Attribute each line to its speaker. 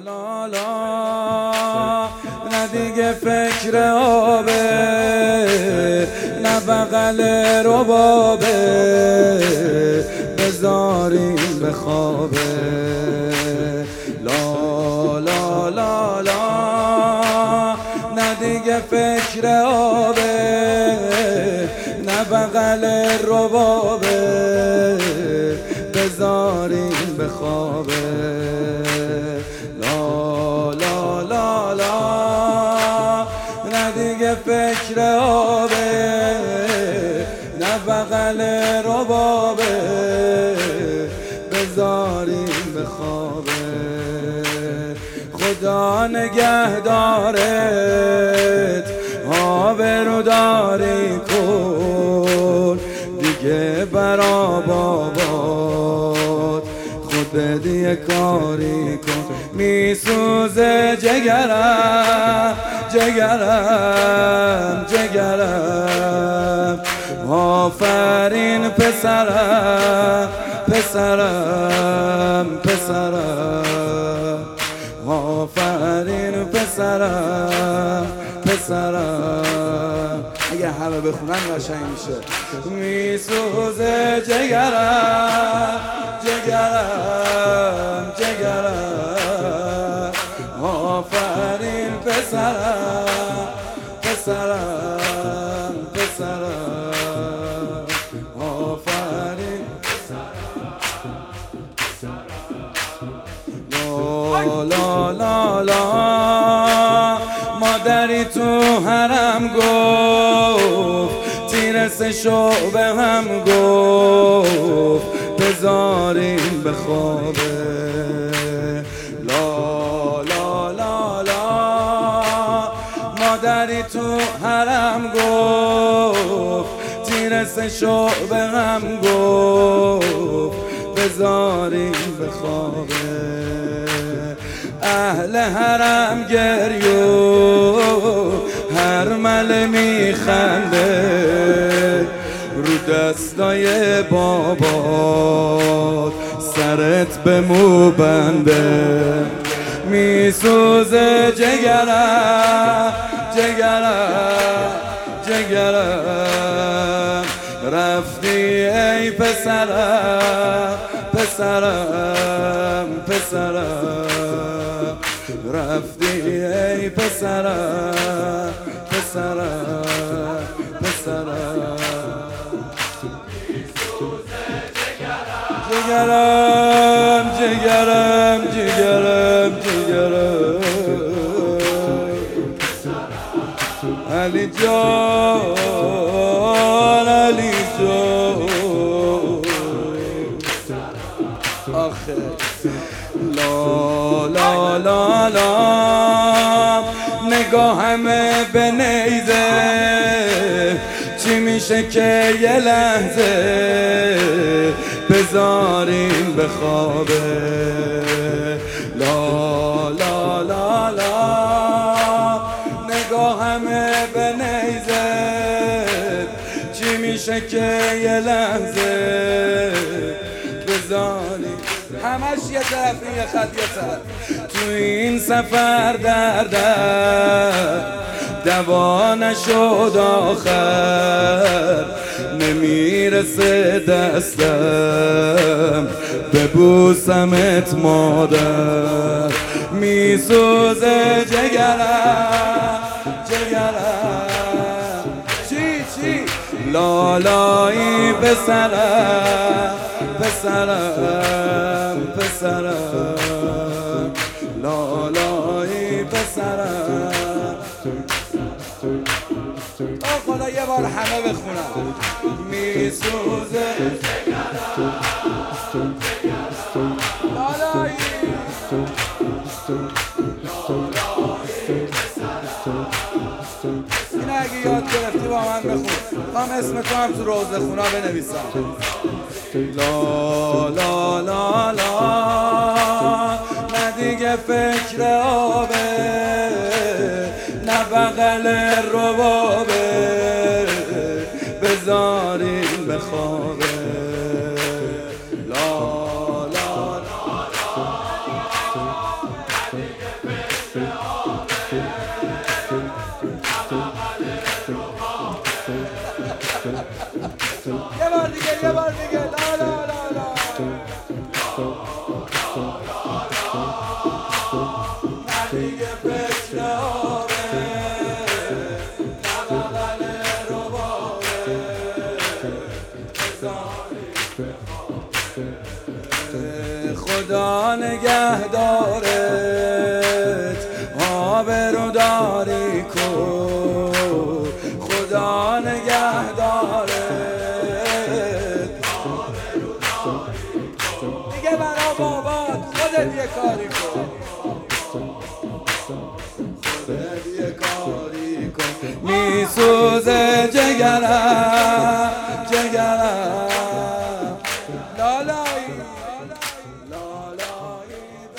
Speaker 1: لا لا نه دیگه فکر آبه، نه بغل ربابه، بذاریم به خوابه. لا لا لا لا نه دیگه فکر آبه، نه بغل ربابه، بذاریم به خوابه. لا لا لا لا نه دیگه فکر آبه، نه بغل ربابه، بذاریم به خوابه. خدا نگهدارت، آبروداری کن دیگه برا بابات، خودت یه کاری کن. میسوزه جگرم جگرم جگرم، آفرین پسرم پسرم پسرم، آفرین پسرم پسرم. اگه همه بخونن قشنگ میشه. میسوزه جگرم جگرم جگرم، آفرین پسرم پسرم پسرم، آفرین لا لا لا لا مادری تو حرم گفت، تیرسشو به هم گفت، بذاریم به خوابه. لا لا لا لا مادری تو حرم گفت، تیرسشو به هم گفت، بذاریم به خوابه. اهل حرم گریو هر مله میخنده، رو دستای بابات سرت به مو بنده. میسوزه جگرم جگرم جگرم، رفتی ای پسرم پسرم پسرم، رفتی ای پسرم پسرم پسرم. جگرم جگرم جگرم جگرم، علی جان علی جان آخه. لا لا لا لا نگاهمه به نیزه، چی میشه که یه لحظه بذاریم به خوابه. لا لا لا لا نگاهمه به نیزه، چی میشه که یه لحظه بذاریم. همش یه طرف یه خط یه طرف. تو این سفر دردم دوا نشد آخر، نمیرسه دستم ببوسمت مادر. میسوزه جگرم جگرم چی لالایی پسرم پسرم پسرم، لالایی پسرم. خدا یه بار همه بخونم. میسوزه لالایی این اگه یاد گرفتی با من بخون. من اسم تو هم تو روزه خونا بنویسم. لا لا لا لا نه دیگه فکر آبه، نه بغل ربابه، بذاریم به خوابه. لا لا لا لا یه بار دیگه لا لا لا لا دیگه فکر آبه نبغل ربابه خدا نگهدارت آبرو داری کو خدا نگهدارت دیگه برا بابات خودت یه کاری کن خودت یه کاری کن میسوزه جگرم